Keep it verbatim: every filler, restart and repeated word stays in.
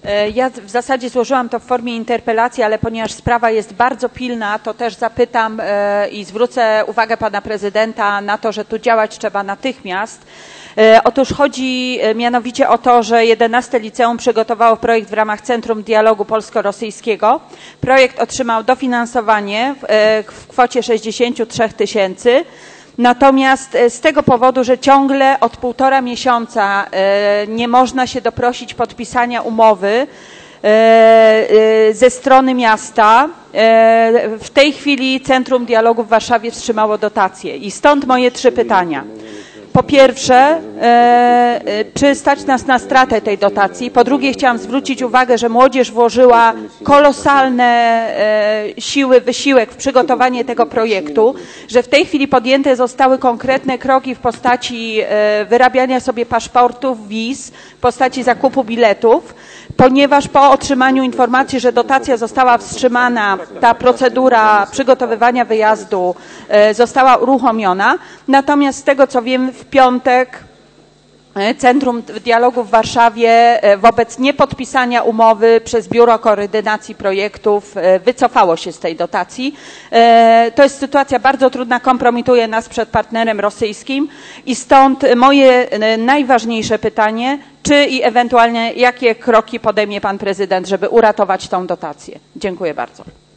Ja w zasadzie złożyłam to w formie interpelacji, ale ponieważ sprawa jest bardzo pilna, to też zapytam i zwrócę uwagę pana prezydenta na to, że tu działać trzeba natychmiast. Otóż chodzi mianowicie o to, że jedenaste liceum przygotowało projekt w ramach Centrum Dialogu Polsko-Rosyjskiego. Projekt otrzymał dofinansowanie w kwocie sześćdziesiąt trzy tysięcy. Natomiast z tego powodu, że ciągle od półtora miesiąca nie można się doprosić podpisania umowy ze strony miasta, w tej chwili Centrum Dialogu w Warszawie wstrzymało dotacje. I stąd moje trzy pytania. Po pierwsze, czy stać nas na stratę tej dotacji? Po drugie, chciałam zwrócić uwagę, że młodzież włożyła kolosalne siły, wysiłek w przygotowanie tego projektu, że w tej chwili podjęte zostały konkretne kroki w postaci wyrabiania sobie paszportów, wiz, w postaci zakupu biletów, ponieważ po otrzymaniu informacji, że dotacja została wstrzymana, ta procedura przygotowywania wyjazdu została uruchomiona. Natomiast z tego, co wiem, w piątek Centrum Dialogu w Warszawie wobec niepodpisania umowy przez Biuro Koordynacji Projektów wycofało się z tej dotacji. To jest sytuacja bardzo trudna, kompromituje nas przed partnerem rosyjskim i stąd moje najważniejsze pytanie, czy i ewentualnie jakie kroki podejmie pan prezydent, żeby uratować tą dotację. Dziękuję bardzo.